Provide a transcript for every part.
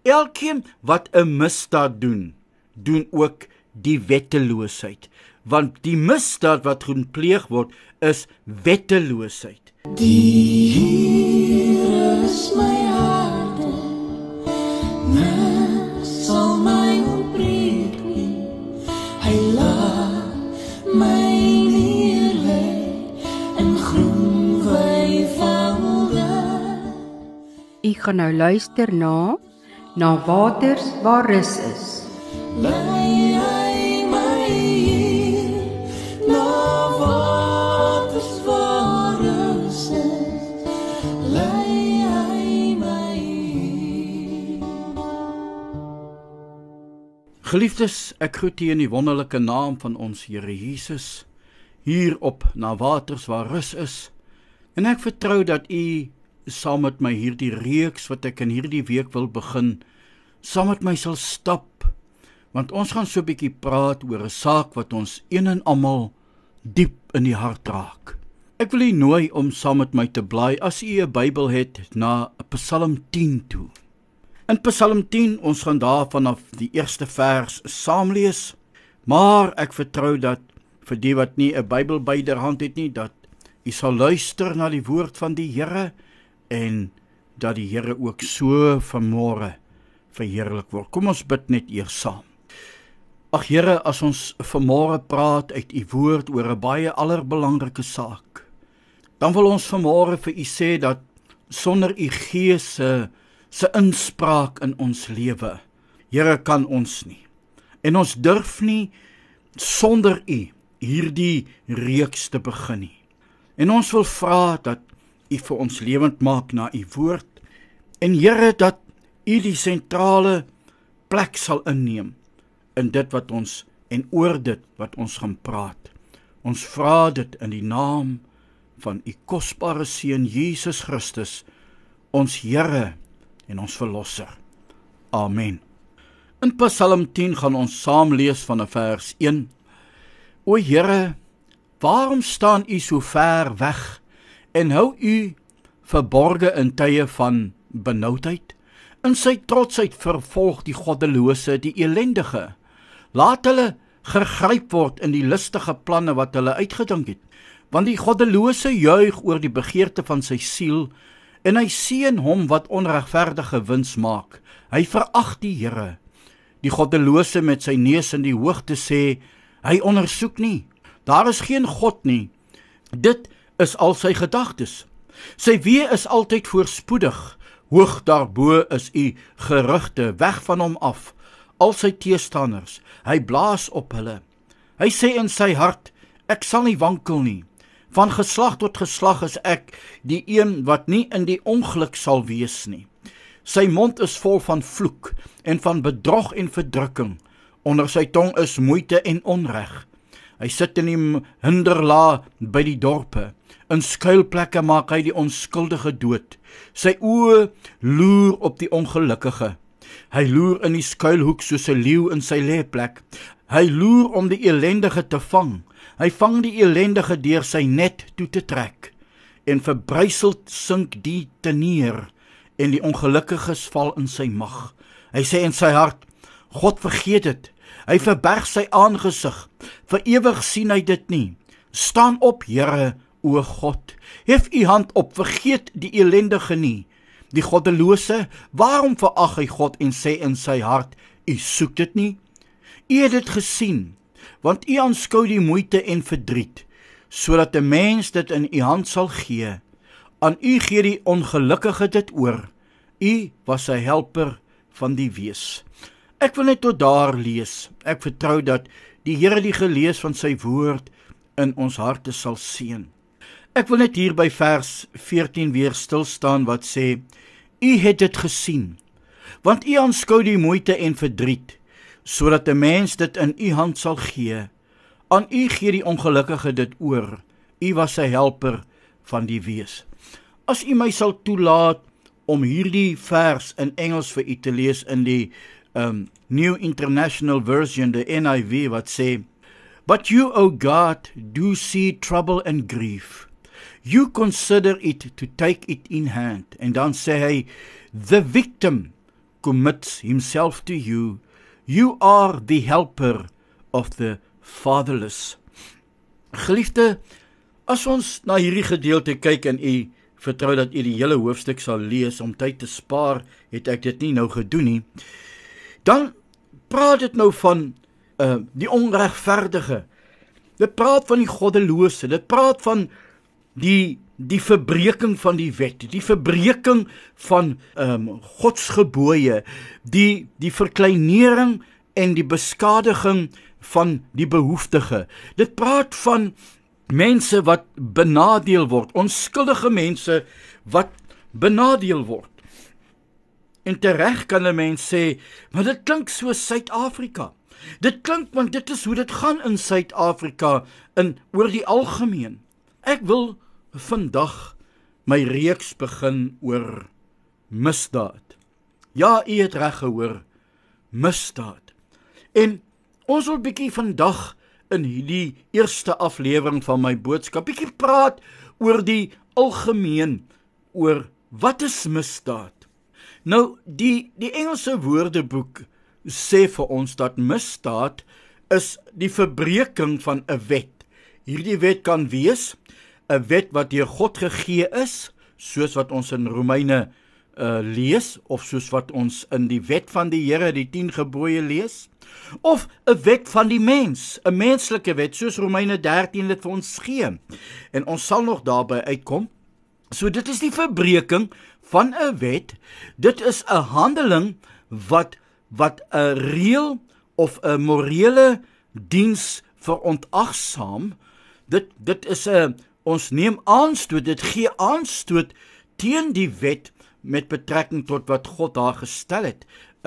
Elkeen wat 'n misdaad doen ook die wetteloosheid. Want die misdaad wat gepleeg word, is wetteloosheid. Die Here is my harde, niks sal my ontbreek nie. Hy laat my neerlê in groen weivelde. U gaan nou luister na Waters waar rus is. Lei hy my hier, na waters waar rus is. Lei hy my hier. Geliefdes, ek groet u in die wonderlike naam van ons Here Jesus, hier op Na Waters waar rus is, en ek vertrou dat u saam met my hierdie reeks wat ek in hierdie week wil begin, saam met my sal stap, want ons gaan so 'n bietjie praat oor 'n saak wat ons een en almal diep in die hart raak. Ek wil u nooi om saam met my te blaai, as u 'n Bybel het, na Psalm 10 toe. In Psalm 10, ons gaan daar vanaf die eerste vers saam lees, maar ek vertrou dat vir die wat nie 'n Bybel byderhand het nie, dat u sal luister na die woord van die Here, en dat die Here ook so vanmôre verheerlik word. Kom ons bid net eers saam. Ag Here, as ons vanmôre praat uit u woord oor 'n baie allerbelangrike saak, dan wil ons vanmôre vir u sê dat sonder u Gees se inspraak in ons lewe, Here, kan ons nie. En ons durf nie sonder u hierdie reeks te begin nie. En ons wil vra dat u vir ons lewend maak na u woord, en Here, dat u die sentrale plek sal inneem in dit wat ons en oor dit wat ons gaan praat. Ons vra dit in die naam van u kosbare Seun Jesus Christus, ons Here en ons Verlosser. Amen. In Psalm 10 gaan ons saam lees vanaf vers 1. O Here, waarom staan u so ver weg en hou u verborge in tye van benoudheid? In sy trotsheid vervolg die goddelose die elendige. Laat hulle gegryp word in die listige planne wat hulle uitgedink het. Want die goddelose juig oor die begeerte van sy siel, en hy seën hom wat onregverdige wins maak. Hy verag die Here. Die goddelose met sy neus in die hoogte sê, hy ondersoek nie. Daar is geen God nie. Dit is al sy gedagtes. Sy weë is altyd voorspoedig. Hoog daarbo is u gerugte, weg van hom af. Al sy teestanders, hy blaas op hulle. Hy sê in sy hart, ek sal nie wankel nie. Van geslag tot geslag is ek die een wat nie in die ongeluk sal wees nie. Sy mond is vol van vloek en van bedrog en verdrukking. Onder sy tong is moeite en onreg. Hy sit in die hinderlaag by die dorpe. In skuilplekke maak hy die onskuldige dood. Sy oë loer op die ongelukkige. Hy loer in die skuilhoek soos 'n leeu in sy lêplek. Hy loer om die elendige te vang. Hy vang die elendige deur sy net toe te trek. En verbryseld sink die te neer, en die ongelukkiges val in sy mag. Hy sê in sy hart, God vergeet dit. Hy verberg sy aangesig. Vir ewig sien hy dit nie. Staan op, Here, o God. Hef u hand op, vergeet die elendige nie. Die goddelose, waarom verag hy God en sê in sy hart, u soek dit nie? U het dit gesien, want u aanskou die moeite en verdriet, sodat 'n mens dit in u hand sal gee. Aan u gee die ongelukkige dit oor. U was sy helper van die wees. Ek wil net tot daar lees. Ek vertrou dat die Here die gelees van sy woord in ons harte sal seën. Ek wil net hier by vers 14 weer stil staan wat sê, u het dit gesien, want u aanskou die moeite en verdriet, sodat 'n mens dit in u hand sal gee. Aan u gee die ongelukkige dit oor. U was sy helper van die wees. As u my sal toelaat om hierdie vers in Engels vir u te lees in die New International Version, die NIV, wat sê, But you, O God, do see trouble and grief. You consider it to take it in hand. En dan sê hy, The victim commits himself to you. You are the helper of the fatherless. Geliefde, as ons na hierdie gedeelte kyk en u vertrou dat u die hele hoofstuk sal lees om tyd te spaar, het ek dit nie nou gedoen nie, dan praat dit nou van die onregverdige. Dit praat van die goddelose, dit praat van die verbreeking van die wet, die verbreeking van Gods gebooie, die verkleinering en die beskadiging van die behoeftige. Dit praat van mense wat benadeel word, onskuldige mense wat benadeel word. En tereg kan 'n mens sê, maar dit klink so Suid-Afrika. Dit klink, want dit is hoe dit gaan in Suid-Afrika, oor die algemeen. Ek wil vandag my reeks begin oor misdaad. Ja, u het reg gehoor, misdaad. En ons wil bietjie vandag in hierdie eerste aflewering van my boodskap bietjie praat oor die algemeen, oor wat is misdaad? Nou, die Engelse Woordeboek sê vir ons dat misdaad is die verbreeking van 'n wet. Hierdie wet kan wees 'n wet wat deur God gegee is, soos wat ons in Romeine lees, of soos wat ons in die wet van die Here, die 10 gebooie lees, of 'n wet van die mens, 'n menslike wet, soos Romeine 13 dit vir ons gee. En ons sal nog daarby uitkom. So dit is die verbreeking van 'n wet. Dit is 'n handeling wat 'n reël of 'n morele diens verontagsaam. Dit is ons neem aanstoot, dit gee aanstoot teen die wet met betrekking tot wat God daar gestel het.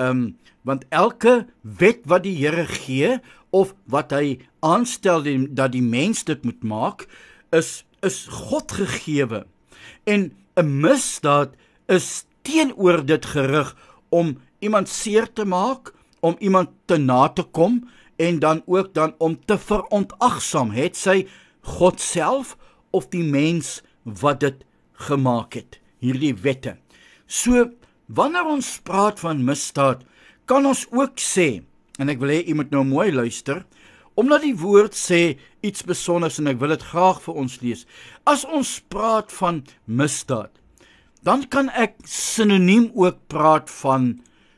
Want elke wet wat die Here gee, of wat hy aanstel dat die mens dit moet maak, is God gegewe. En 'n misdaad is teenoor dit gerig om iemand seer te maak, om iemand te na te kom, en dan ook om te verontagsaam, het sy God self of die mens wat dit gemaak het, hierdie wette. So, wanneer ons praat van misdaad, kan ons ook sê, en ek wil hê u moet nou mooi luister, omdat die woord sê iets besonders, en ek wil dit graag vir ons lees. As ons praat van misdaad, dan kan ek sinoniem ook praat van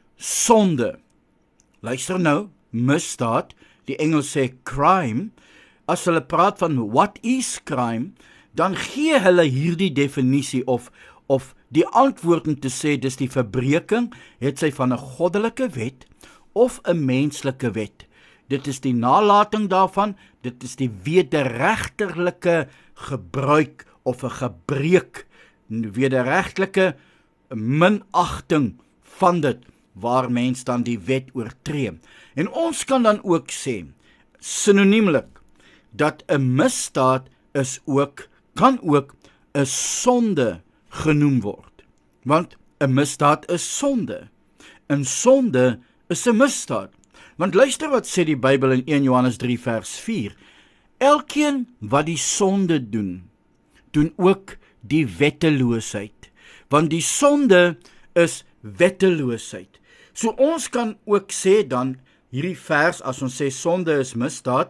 sonde. Luister nou, misdaad, die Engels sê crime. As hulle praat van what is crime, dan gee hulle hierdie definisie of die antwoord om te sê dis die verbreeking, het sy van 'n goddelike wet of 'n menslike wet. Dit is die nalating daarvan, dit is die wederregtelike gebruik of 'n gebreek, wederregtelike minagting van dit, waar mens dan die wet oortree. En ons kan dan ook sê, sinoniemlik, dat 'n misdaad kan ook 'n sonde genoem word. Want 'n misdaad is sonde. En sonde is 'n misdaad. Want luister wat sê die Bybel in 1 Johannes 3 vers 4. Elkeen wat die sonde doen ook die wetteloosheid. Want die sonde is wetteloosheid. So ons kan ook sê dan, hierdie vers, as ons sê sonde is misdaad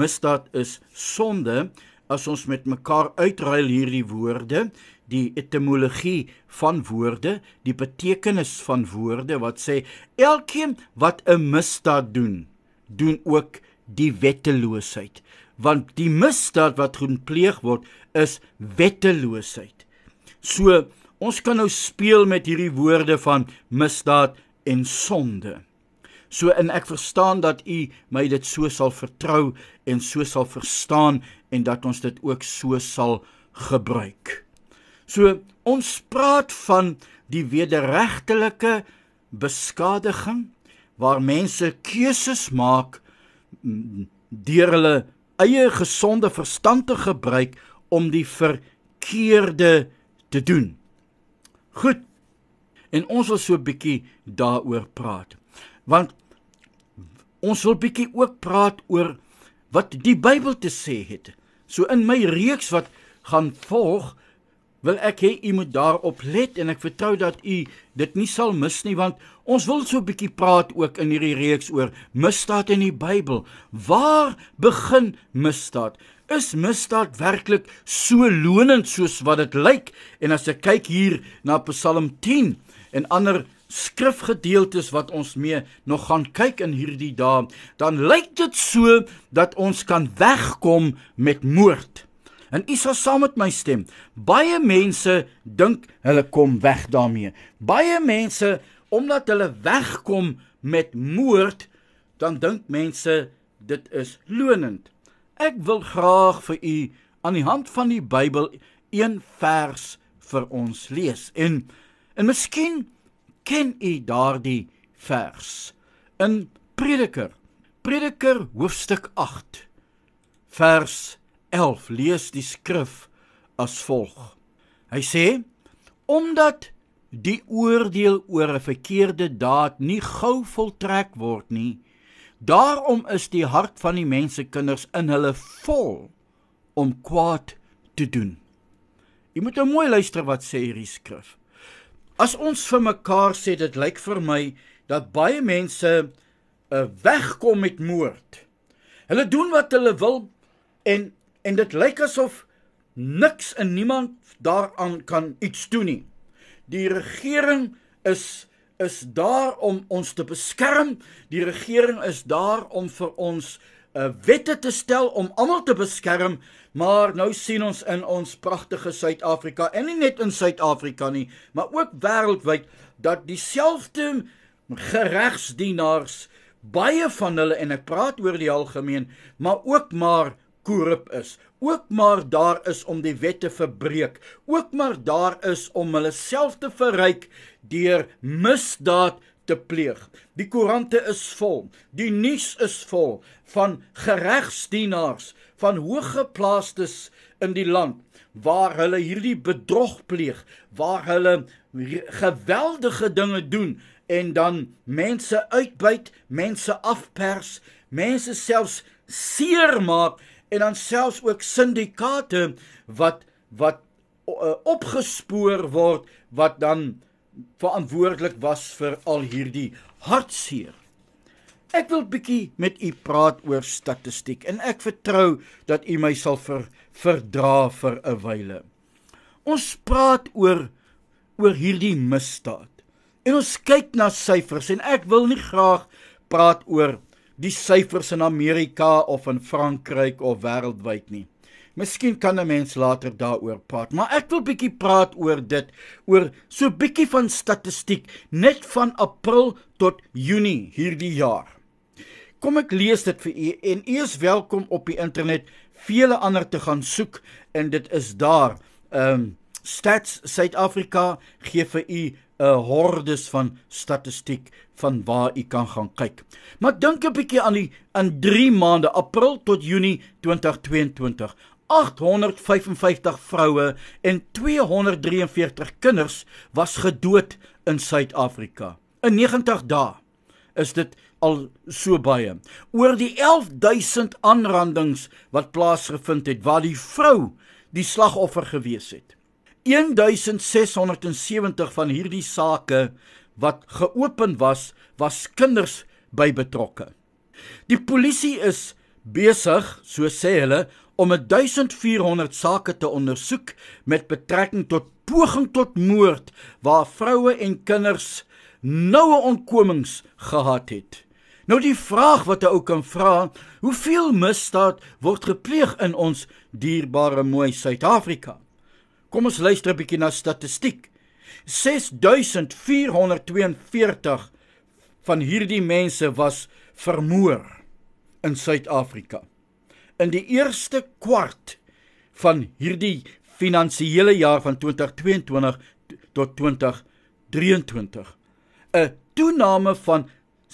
is sonde, as ons met mekaar uitruil hierdie woorde, die etimologie van woorde, die betekenis van woorde, wat sê, elkeen wat 'n misdaad doen ook die wetteloosheid. Want die misdaad wat gepleeg word, is wetteloosheid. So, ons kan nou speel met hierdie woorde van misdaad en sonde. So, en ek verstaan dat u my dit so sal vertrou en so sal verstaan en dat ons dit ook so sal gebruik. So, ons praat van die wederregtelike beskadiging, waar mense keuses maak deur hulle eie gesonde verstand te gebruik om die verkeerde te doen. Goed, en ons wil so 'n bietjie daaroor praat, want ons wil bietjie ook praat oor wat die Bybel te sê het. So in my reeks wat gaan volg, wil ek hê u moet daarop let en ek vertrou dat u dit nie sal mis nie, want ons wil so 'n bietjie praat ook in hierdie reeks oor misdaad in die Bybel. Waar begin misdaad? Is misdaad werklik so lonend soos wat dit lyk? En as ek kyk hier na Psalm 10 en ander skrifgedeeltes wat ons mee nog gaan kyk in hierdie dae, dan lyk dit so dat ons kan wegkom met moord. En u sal saam met my stem, baie mense dink hulle kom weg daarmee. Baie mense, omdat hulle wegkom met moord, dan dink mense dit is lonend. Ek wil graag vir u aan die hand van die Bybel een vers vir ons lees. En miskien ken u daardie vers in Prediker hoofstuk 8 vers 11 lees die skrif as volg. Hy sê, omdat die oordeel oor 'n verkeerde daad nie gou voltrek word nie, daarom is die hart van die mensekinders in hulle vol om kwaad te doen. Jy moet nou mooi luister wat sê hierdie skrif. As ons vir mekaar sê, dit lyk vir my dat baie mense wegkom met moord. Hulle doen wat hulle wil en dit lyk asof niks en niemand daaraan kan iets doen nie. Die regering is daar om ons te beskerm. Die regering is daar om vir ons wette te stel om almal te beskerm, maar nou sien ons in ons pragtige Suid-Afrika, en nie net in Suid-Afrika nie, maar ook wêreldwyd, dat dieselfde geregsdienaars, baie van hulle, en ek praat oor die algemeen, maar ook maar korrup is, ook maar daar is om die wet te verbreek, ook maar daar is om hulle self te verryk deur misdaad te pleeg. Die koerante is vol, die nuus is vol van geregsdienaars, van hooggeplaastes in die land, waar hulle hierdie bedrog pleeg, waar hulle geweldige dinge doen, en dan mense uitbuit, mense afpers, mense selfs seermaak, en dan selfs ook syndikate wat opgespoor word, wat dan verantwoordelik was vir al hierdie hartseer. Ek wil bietjie met u praat oor statistiek, en ek vertrou dat u my sal verdra vir 'n wyle. Ons praat oor hierdie misdaad, en ons kyk na syfers, en ek wil nie graag praat oor die syfers in Amerika of in Frankryk of wêreldwyd nie. Miskien kan 'n mens later daaroor praat, maar ek wil bietjie praat oor dit, oor so bietjie van statistiek, net van April tot Junie hierdie jaar. Kom ek lees dit vir u, en u is welkom op die internet vele ander te gaan soek, en dit is daar. Stats Suid-Afrika gee vir u 'n hordes van statistiek van waar u kan gaan kyk. Maar dink 'n bietjie aan 3 maande, April tot Junie 2022. 855 vroue en 243 kinders was gedood in Suid-Afrika. In 90 dae is dit al so baie. Oor die 11.000 aanrandings wat plaasgevind het, waar die vrou die slagoffer gewees het. 1670 van hierdie sake wat geopen was kinders by betrokke. Die polisie is besig, so sê hulle, om 1400 sake te ondersoek met betrekking tot poging tot moord, waar vroue en kinders noue ontkomings gehad het. Nou die vraag wat 'n ou kan vra, hoeveel misdaad word gepleeg in ons dierbare mooi Suid-Afrika? Kom ons luister 'n bietjie na statistiek. 6442 van hierdie mense was vermoor in Suid-Afrika. In die eerste kwart van hierdie finansiële jaar van 2022 tot 2023, 'n toename van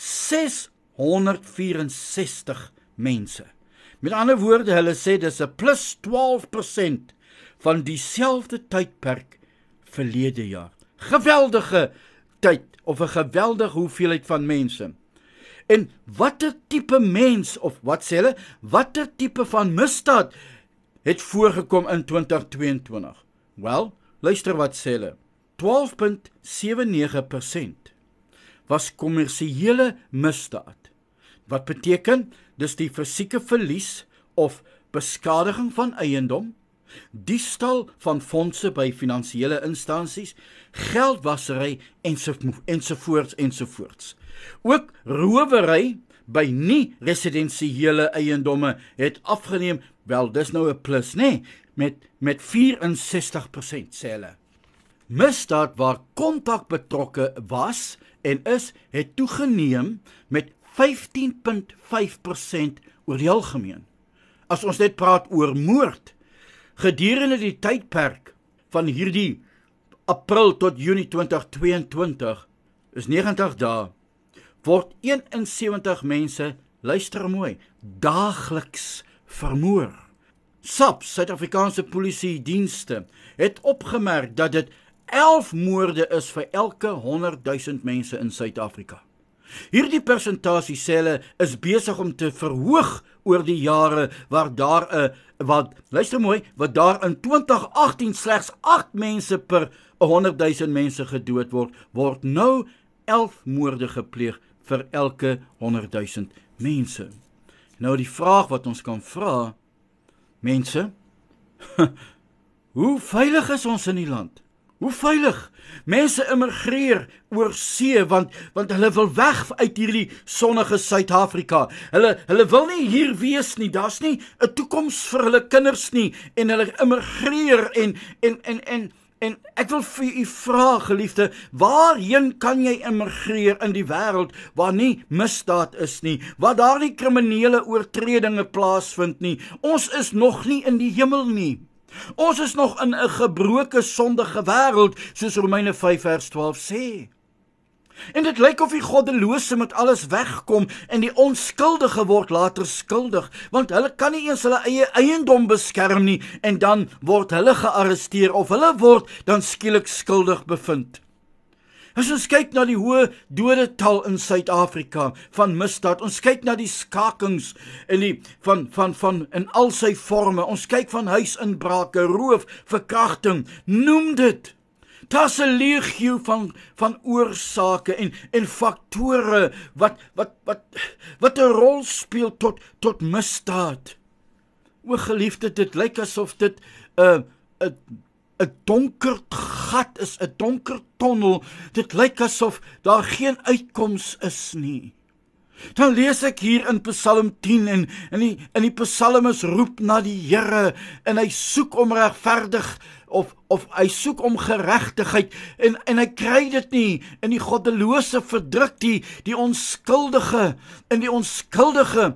664 mense. Met ander woorde, hulle sê dis 'n plus 12% van dieselfde tydperk verlede jaar. Geweldige tyd, of 'n geweldige hoeveelheid van mense. En watter tipe mens, of wat sê hulle, watter tipe van misdaad het voorgekom in 2022? Wel, luister wat sê hulle, 12,79% was kommersiële misdaad. Wat beteken, dis die fisieke verlies of beskadiging van eiendom, diefstal van fondse by finansiële instansies, geldwasery ensovoorts. Ook rowery by nie-residensiële eiendomme het afgeneem, wel dis nou 'n plus, met 64% sê hulle. Misdaad waar kontak betrokke was en is, het toegeneem met 15,5% oor die algemeen. As ons net praat oor moord, gedurende die tydperk van hierdie April tot Junie 2022, is 90 dae, word 71 mense, luister mooi, daagliks vermoor. SAPS, Suid-Afrikaanse Polisie Dienste, het opgemerk dat dit 11 moorde is vir elke 100,000 mense in Suid-Afrika. Hierdie persentasie sê hulle is besig om te verhoog oor die jare wat daar in 2018 slegs 8 mense per 100,000 mense gedood word nou 11 moorde gepleeg vir elke 100,000 mense. Nou die vraag wat ons kan vra, mense, hoe veilig is ons in die land? Hoe veilig? Mense immigreer oor see, want hulle wil weg uit hierdie sonnige Suid-Afrika. Hulle wil nie hier wees nie, daar's nie 'n toekoms vir hulle kinders nie, en hulle immigreer en ek wil vir u vra, geliefde, waarheen kan jy immigreer in die wêreld waar nie misdaad is nie, waar daar nie kriminele oortredinge plaasvind nie? Ons is nog nie in die hemel nie. Ons is nog in 'n gebroke, sondige wêreld, soos Romeine 5 vers 12 sê. En dit lyk of die goddelose met alles wegkom en die onskuldige word later skuldig, want hulle kan nie eens hulle eie eiendom beskerm nie, en dan word hulle gearresteer of hulle word dan skielik skuldig bevind. As ons kyk na die hoë dodetal in Suid-Afrika van misdaad, ons kyk na die skakings en van in al sy forme, ons kyk van huisinbrake, roof, verkrachting, noem dit. Daar's 'n legio van oorsake en faktore wat 'n rol speel tot misdaad. O geliefde, dit lyk asof dit 'n donker gat is, 'n donker tonnel. Dit lyk asof daar geen uitkoms is nie. Dan lees ek hier in Psalm 10 en die psalmis roep na die Here en hy soek om regverdig of hy soek om geregtigheid en hy kry dit nie, en die goddelose verdruk die onskuldige, en die onskuldige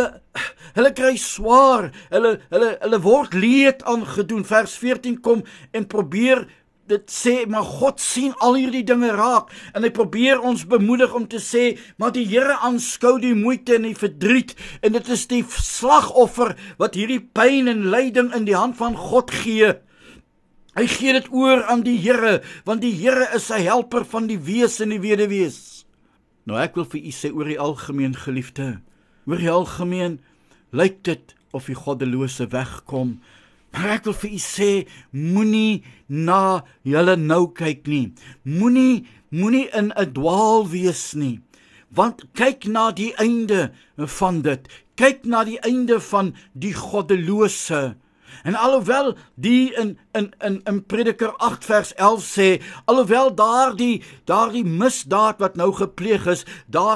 hulle kry swaar, hulle word leed aangedoen. Vers 14 kom en probeer dit sê, maar God sien al hierdie dinge raak, en hy probeer ons bemoedig om te sê, maar die Here aanskou die moeite en die verdriet, en dit is die slagoffer wat hierdie pyn en lyding in die hand van God gee. Hy gee dit oor aan die Here, want die Here is 'n helper van die wees en die weduwees. Nou ek wil vir u sê, oor die algemeen, geliefde, oor die algemeen lyk dit of die goddelose wegkom, maar ek wil vir u sê, moenie na julle nou kyk nie, moenie in 'n dwaal wees nie, want kyk na die einde van dit, kyk na die einde van die goddelose. En alhoewel die in Prediker 8 vers 11 sê, alhoewel daardie misdaad wat nou gepleeg is,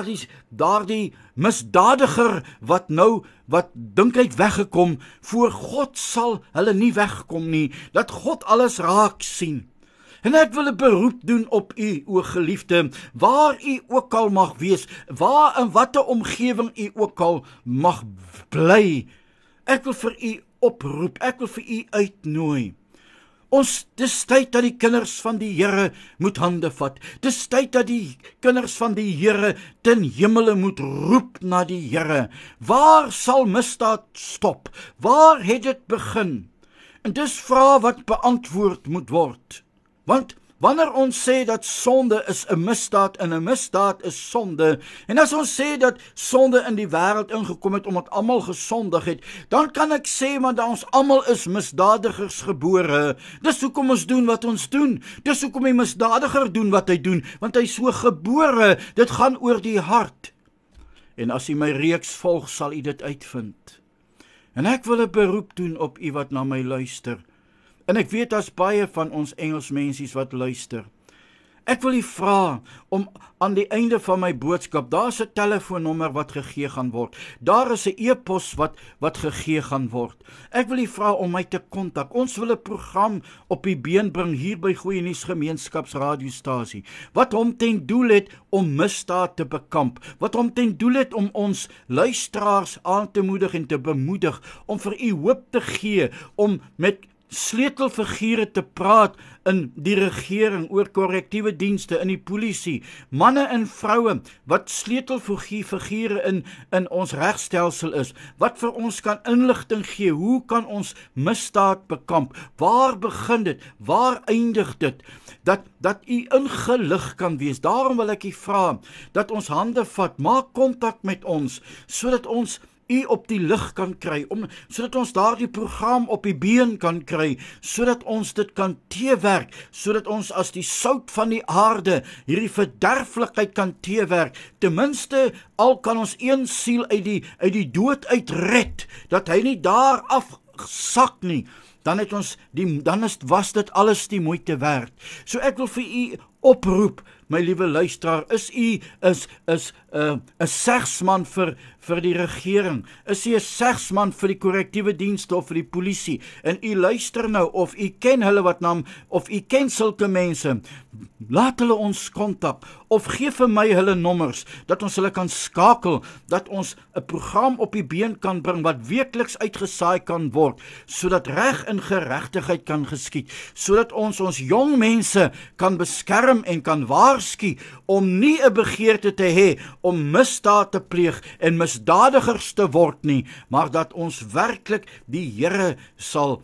daardie misdadiger wat dink hy het weggekom, voor God sal hulle nie wegkom nie, dat God alles raak sien. En ek wil 'n beroep doen op u, o geliefde, waar u ook al mag wees, waar in watter omgewing u ook al mag bly. Ek wil vir u oproep, ek wil vir u uitnooi. Dis tyd dat die kinders van die Here moet hande vat. Dis tyd dat die kinders van die Here ten hemele moet roep na die Here. Waar sal misdaad stop? Waar het dit begin? En dis vrae wat beantwoord moet word. Want Wanneer ons sê dat sonde is 'n misdaad en 'n misdaad is sonde, en as ons sê dat sonde in die wêreld ingekom het omdat almal gesondig het, dan kan ek sê want ons almal is misdadigers gebore. Dis hoekom ons doen wat ons doen. Dis hoekom die misdadiger doen wat hy doen, want hy is so gebore. Dit gaan oor die hart. En as u my reeks volg, sal u dit uitvind. En ek wil 'n beroep doen op u wat na my luister. En ek weet daar's baie van ons Engelsmensies wat luister. Ek wil u vra om aan die einde van my boodskap, daar's 'n telefoonnommer wat gegee gaan word. Daar is 'n e-pos wat gegee gaan word. Ek wil u vra om my te kontak. Ons wil 'n program op die been bring hier by Goeie Nuus Gemeenskapsradiostasie, wat hom ten doel het om misdaad te bekamp, wat hom ten doel het om ons luisteraars aan te moedig en te bemoedig, om vir u hoop te gee, om met sleutelfigure te praat in die regering, oor korrektiewe dienste, in die polisie, manne en vroue wat sleutelfigure in ons regstelsel is, wat vir ons kan inligting gee, hoe kan ons misdaad bekamp, waar begin dit, waar eindig dit, dat u ingelig kan wees. Daarom wil ek u vra, dat ons hande vat, maak kontak met ons, sodat ons u op die lig kan kry, sodat ons daardie program op die been kan kry, sodat ons dit kan teewerk, sodat ons as die sout van die aarde hierdie verderflikheid kan teewerk. Ten minste al kan ons een siel uit die dood uitred, dat hy nie daar afsak nie, was dit alles die moeite werd. So ek wil vir u oproep, my liewe luisteraar, is u 'n segsman vir die regering, is u 'n segsman vir die korrektiewe dienste of vir die polisie, en u luister nou, of u ken hulle of u ken sulke mense, laat hulle ons kontak, of gee vir my hulle nommers, dat ons hulle kan skakel, dat ons 'n program op die been kan bring, wat weekliks uitgesaai kan word, sodat reg en geregtigheid kan geskied, sodat ons jong mense kan beskerm en kan waarsku, om nie 'n begeerte te hê om misdaad te pleeg en misdadigers te word nie, maar dat ons werklik die Here sal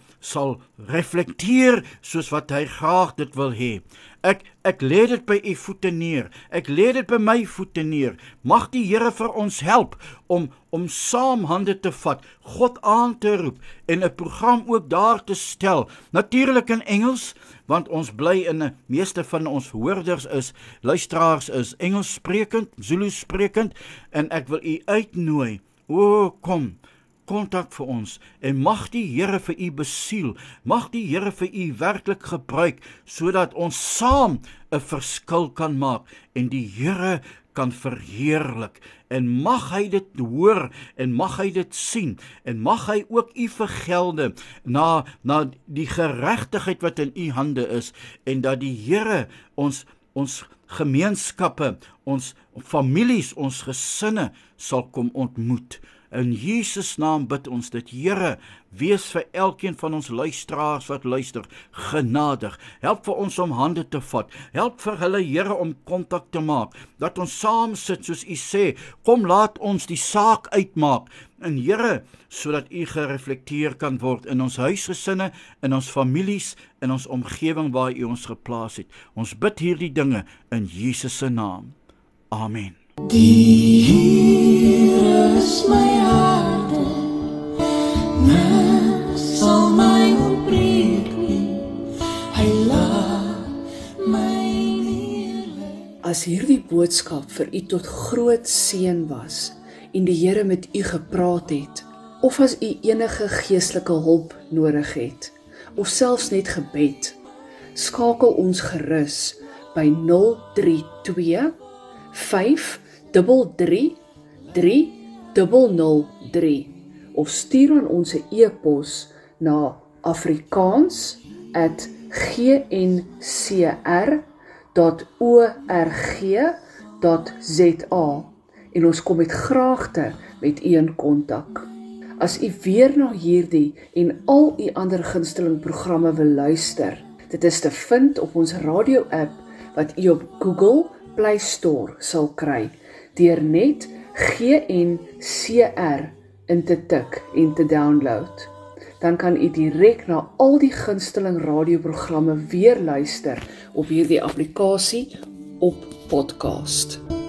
reflekteer soos wat hy graag dit wil hê. Ek lê dit by u voete neer, ek lê dit by my voete neer. Mag die Here vir ons help om saam hande te vat, God aan te roep en 'n program ook daar te stel, natuurlik in Engels, want ons bly in 'n meeste van ons luisteraars is Engels sprekend, Zulu sprekend, en ek wil u uitnooi, kom, kontak vir ons, en mag die Here vir u besiel, mag die Here vir u werklik gebruik, sodat ons saam 'n verskil kan maak, en die Here kan verheerlik, en mag hy dit hoor, en mag hy dit sien, en mag hy ook u vergelde, na die geregtigheid wat in u hande is, en dat die Here ons gemeenskappe, ons families, ons gesinne sal kom ontmoet. In Jesus naam bid ons dit. Here, wees vir elkeen van ons luisteraars wat luister genadig. Help vir ons om hande te vat. Help vir hulle, Here, om kontak te maak. Dat ons saam sit, soos u sê, kom laat ons die saak uitmaak. En Here, sodat u gereflekteer kan word in ons huisgesinne, in ons families, in ons omgewing waar u ons geplaas het. Ons bid hierdie dinge in Jesus se naam. Amen. Die Here is my harde, niks sal my ontbreek nie, hy laat my neerlê. As hierdie boodskap vir u tot groot seën was en die Here met u gepraat het, of as u enige geestelike hulp nodig het, of selfs net gebed, skakel ons gerus by 032 533 3003 of stuur aan ons e-pos na afrikaans@gncr.org.za en ons kom met graagte met u in kontak. As u weer na hierdie en al u ander gunsteling programme wil luister, dit is te vind op ons radio-app wat u op Google Play Store sal kry, deur net GNCR in te tik en te download. dan kan u direk na al die gunsteling radioprogramme weer luister op hierdie applikasie op podcast.